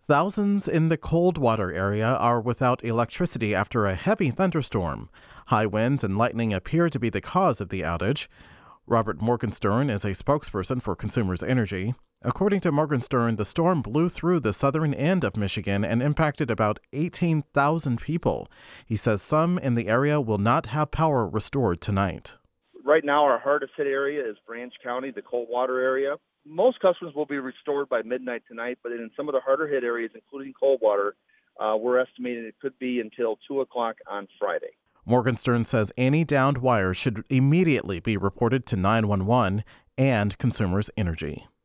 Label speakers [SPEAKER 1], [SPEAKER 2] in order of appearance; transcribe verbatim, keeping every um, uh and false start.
[SPEAKER 1] Thousands in the Coldwater area are without electricity after a heavy thunderstorm. High winds and lightning appear to be the cause of the outage. Robert Morgenstern is a spokesperson for Consumers Energy. According to Morgenstern, the storm blew through the southern end of Michigan and impacted about eighteen thousand people. He says some in the area will not have power restored tonight.
[SPEAKER 2] Right now, our hardest hit area is Branch County, the Coldwater area. Most customers will be restored by midnight tonight, but in some of the harder hit areas, including Coldwater, uh, we're estimating it could be until two o'clock on Friday.
[SPEAKER 1] Morgenstern says any downed wires should immediately be reported to nine one one and Consumers Energy.